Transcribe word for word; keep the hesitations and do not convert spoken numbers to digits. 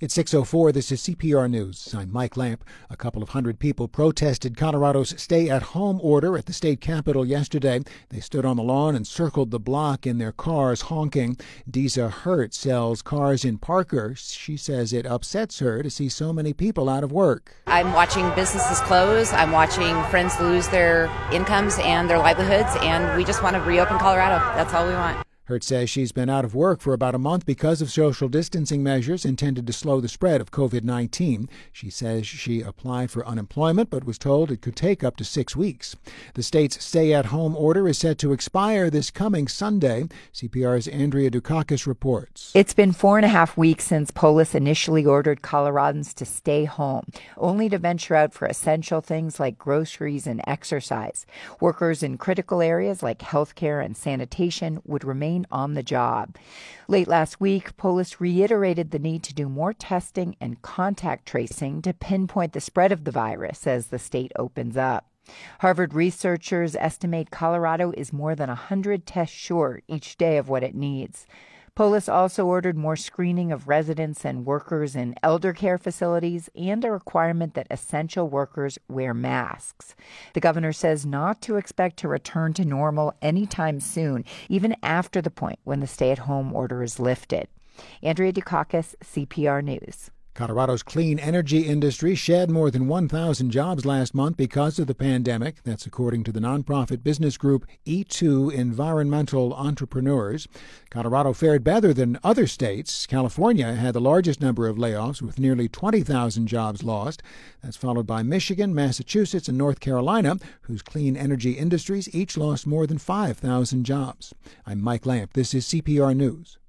It's six oh four. This is C P R News. I'm Mike Lamp. A couple of hundred people protested Colorado's stay-at-home order at the state capitol yesterday. They stood on the lawn and circled the block in their cars, honking. Disa Hurt sells cars in Parker. She says it upsets her to see so many people out of work. I'm watching businesses close. I'm watching friends lose their incomes and their livelihoods, and we just want to reopen Colorado. That's all we want. Hurt says she's been out of work for about a month because of social distancing measures intended to slow the spread of covid nineteen. She says she applied for unemployment but was told it could take up to six weeks. The state's stay-at-home order is set to expire this coming Sunday. C P R's Andrea Dukakis reports. It's been four and a half weeks since Polis initially ordered Coloradans to stay home, only to venture out for essential things like groceries and exercise. Workers in critical areas like healthcare and sanitation would remain on the job. Late last week, Polis reiterated the need to do more testing and contact tracing to pinpoint the spread of the virus as the state opens up. Harvard researchers estimate Colorado is more than one hundred tests short each day of what it needs. Polis also ordered more screening of residents and workers in elder care facilities and a requirement that essential workers wear masks. The governor says not to expect to return to normal anytime soon, even after the point when the stay-at-home order is lifted. Andrea Dukakis, C P R News. Colorado's clean energy industry shed more than one thousand jobs last month because of the pandemic. That's according to the nonprofit business group E two Environmental Entrepreneurs. Colorado fared better than other states. California had the largest number of layoffs with nearly twenty thousand jobs lost. That's followed by Michigan, Massachusetts, and North Carolina, whose clean energy industries each lost more than five thousand jobs. I'm Mike Lamp. This is C P R News.